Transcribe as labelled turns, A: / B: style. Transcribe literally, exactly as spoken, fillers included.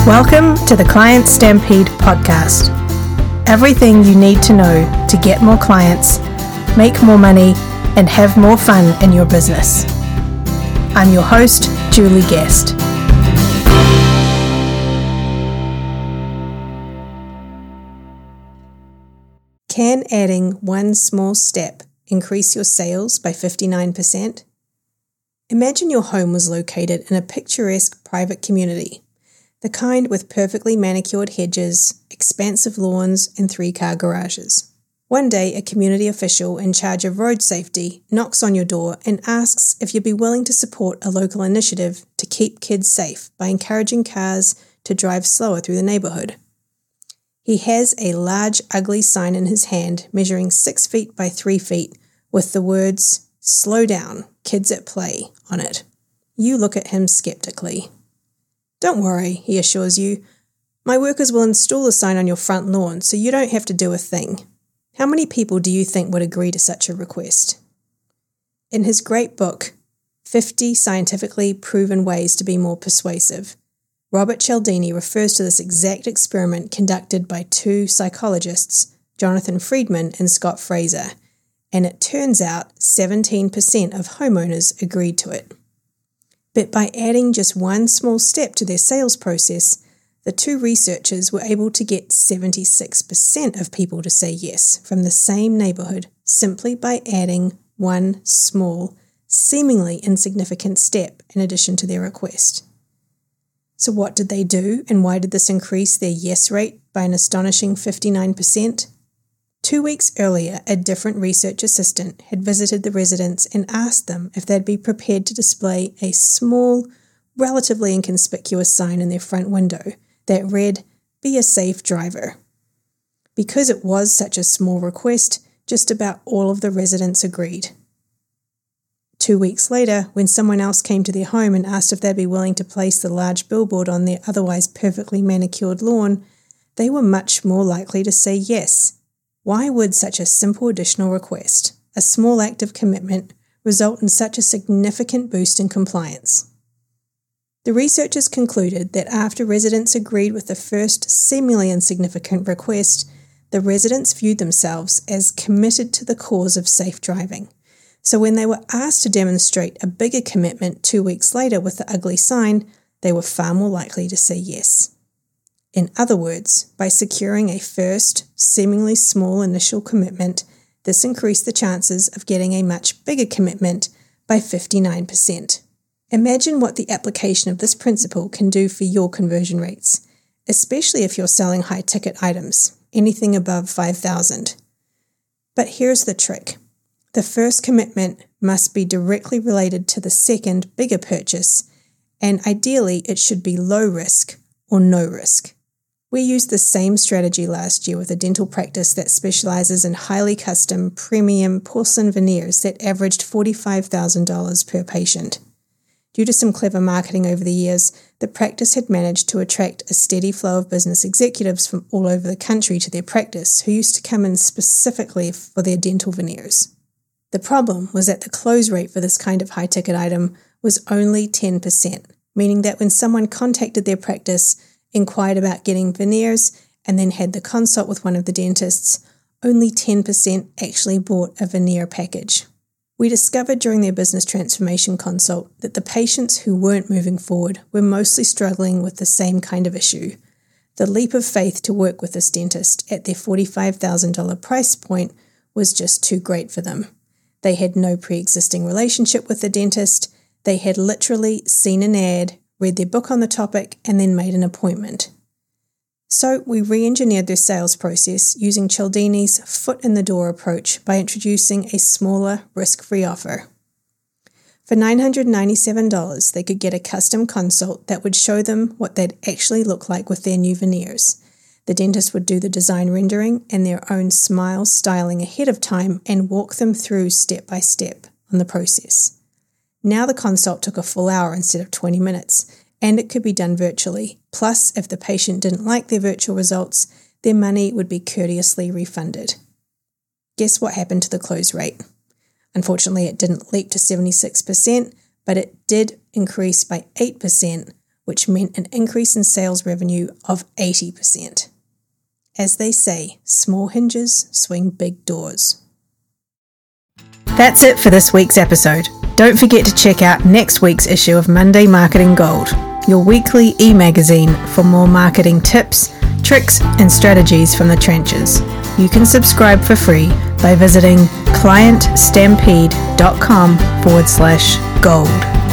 A: Welcome to the Client Stampede podcast. Everything you need to know to get more clients, make more money, and have more fun in your business. I'm your host, Julie Guest. Can adding one small step increase your sales by fifty-nine percent? Imagine your home was located in a picturesque private community, the kind with perfectly manicured hedges, expansive lawns, and three-car garages. One day, a community official in charge of road safety knocks on your door and asks if you'd be willing to support a local initiative to keep kids safe by encouraging cars to drive slower through the neighborhood. He has a large, ugly sign in his hand measuring six feet by three feet with the words, "Slow down, kids at play," on it. You look at him skeptically. "Don't worry," he assures you. "My workers will install the sign on your front lawn so you don't have to do a thing." How many people do you think would agree to such a request? In his great book, fifty Scientifically Proven Ways to Be More Persuasive, Robert Cialdini refers to this exact experiment conducted by two psychologists, Jonathan Friedman and Scott Fraser, and it turns out seventeen percent of homeowners agreed to it. But by adding just one small step to their sales process, the two researchers were able to get seventy-six percent of people to say yes from the same neighborhood simply by adding one small, seemingly insignificant step in addition to their request. So what did they do, and why did this increase their yes rate by an astonishing fifty-nine percent? Two weeks earlier, a different research assistant had visited the residents and asked them if they'd be prepared to display a small, relatively inconspicuous sign in their front window that read, "Be a safe driver." Because it was such a small request, just about all of the residents agreed. Two weeks later, when someone else came to their home and asked if they'd be willing to place the large billboard on their otherwise perfectly manicured lawn, they were much more likely to say yes. Why would such a simple additional request, a small act of commitment, result in such a significant boost in compliance? The researchers concluded that after residents agreed with the first seemingly insignificant request, the residents viewed themselves as committed to the cause of safe driving. So when they were asked to demonstrate a bigger commitment two weeks later with the ugly sign, they were far more likely to say yes. In other words, by securing a first, seemingly small initial commitment, this increased the chances of getting a much bigger commitment by fifty-nine percent. Imagine what the application of this principle can do for your conversion rates, especially if you're selling high-ticket items, anything above five thousand dollars. But here's the trick. The first commitment must be directly related to the second, bigger purchase, and ideally it should be low risk or no risk. We used the same strategy last year with a dental practice that specializes in highly custom, premium porcelain veneers that averaged forty-five thousand dollars per patient. Due to some clever marketing over the years, the practice had managed to attract a steady flow of business executives from all over the country to their practice who used to come in specifically for their dental veneers. The problem was that the close rate for this kind of high-ticket item was only ten percent, meaning that when someone contacted their practice, inquired about getting veneers, and then had the consult with one of the dentists, only ten percent actually bought a veneer package. We discovered during their business transformation consult that the patients who weren't moving forward were mostly struggling with the same kind of issue. The leap of faith to work with this dentist at their forty-five thousand dollars price point was just too great for them. They had no pre-existing relationship with the dentist. They had literally seen an ad, read their book on the topic, and then made an appointment. So we re-engineered their sales process using Cialdini's foot-in-the-door approach by introducing a smaller, risk-free offer. For nine hundred ninety-seven dollars, they could get a custom consult that would show them what they'd actually look like with their new veneers. The dentist would do the design rendering and their own smile styling ahead of time and walk them through step by step on the process. Now the consult took a full hour instead of twenty minutes, and it could be done virtually. Plus, if the patient didn't like their virtual results, their money would be courteously refunded. Guess what happened to the close rate? Unfortunately, it didn't leap to seventy-six percent, but it did increase by eight percent which meant an increase in sales revenue of eighty percent. As they say, small hinges swing big doors. That's it for this week's episode. Don't forget to check out next week's issue of Monday Marketing Gold, your weekly e-magazine for more marketing tips, tricks, and strategies from the trenches. You can subscribe for free by visiting clientstampede.com forward slash gold.